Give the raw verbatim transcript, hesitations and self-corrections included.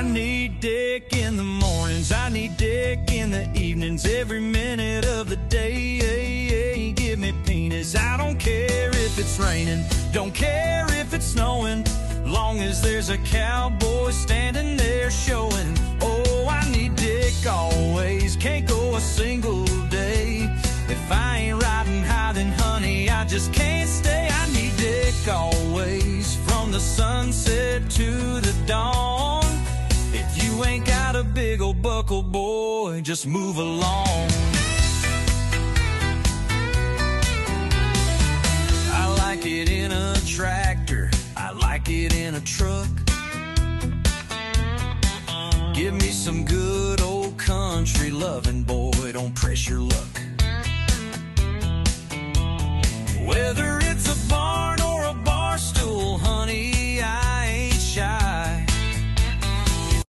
I need Dick in the mornings, I need Dick in the evenings, every minute of the day. Give me penis, I don't care if it's raining, don't care if it's snowing, long as there's a cowboy standing there showing. Oh, I need Dick always, can't go a single day if I ain't riding high, then honey, I just can't stay. I need Dick always, from the sunset to the dawn. If you ain't got a big old buckle, boy, just move along. I like it in a tractor, I like it in a truck. Give me some good old country loving, boy, don't press your luck.